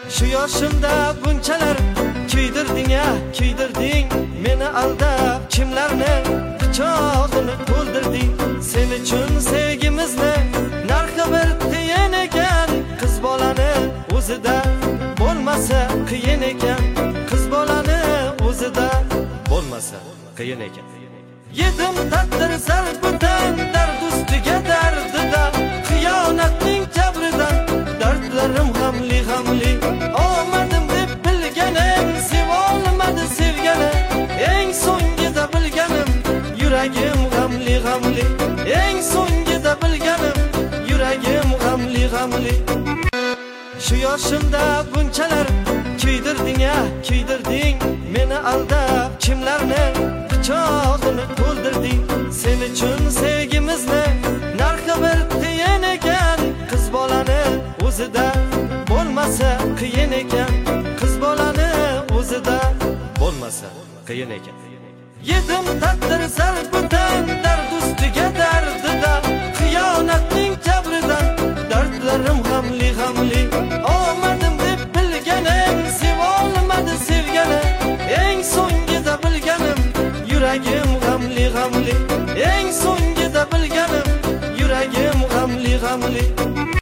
Shu yoshimda bunchalar kuydirding ya, kuydirding meni aldab, kimlarni pichog'ini to'ldirding. Sen uchun sevgimizni narxi bir tiyin ekan, qiz bolani o'zida bo'lmasa qiyin ekan, qiz bolani o'zida bo'lmasa qiyin ekan. Yedim taqdir zarbidan, dard ustiga dardidan, xiyonatning jabridan, dardlarim g'amli g'amli. Omadim deb bilganim, sevolmadi sevgani, eng so'ngida bilganim, yuragim g'amli g'amli. Eng so'ngida bilganim, yuragim g'amli g'amli. Shu yoshimda bunchalar kuydirding ya, kuydirding meni aldab, kimlarni pichog'ini to'ldirding. Sen uchun sevgimizni narxi bir tiyin ekan, qiz bolani o'zida bo'lmasa qiyin ekan, qiz bolani o'zida bo'lmasa qiyin ekan. Yedim taqdir zarbidan, dard ustiga dardidan, xiyonatning jabridan, dardlarim g'amli g'amli. Omadim deb bilganim, sevolmadi sevgani, eng so'ngida bilganim, yuragim g'amli g'amli. Eng so'ngida bilganim, yuragim g'amli g'amli.